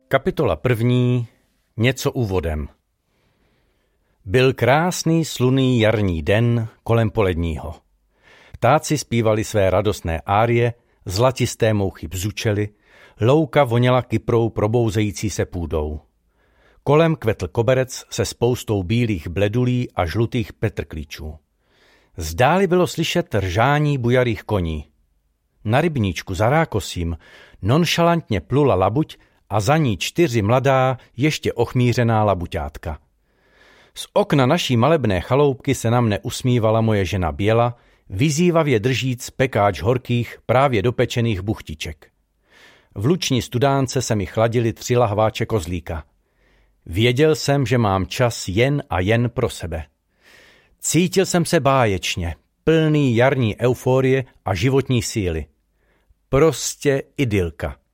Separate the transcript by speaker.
Speaker 1: Kapitola 1. Něco úvodem. Byl krásný slunný jarní den kolem poledního. Ptáci zpívali své radostné árie, zlatisté mouchy bzučely, louka voněla kyprou probouzející se půdou. Kolem kvetl koberec se spoustou bílých bledulí a žlutých petrklíčů. Zdáli bylo slyšet ržání bujarých koní. Na rybníčku za rákosím nonšalantně plula labuť a za ní 4 mladá, ještě ochmířená labuťátka. Z okna naší malebné chaloupky se na mne usmívala moje žena Běla, vyzývavě držíc pekáč horkých, právě dopečených buchtiček. V luční studánce se mi chladily 3 lahváče kozlíka. Věděl jsem, že mám čas jen a jen pro sebe. Cítil jsem se báječně, plný jarní euforie a životní síly. Prostě idylka.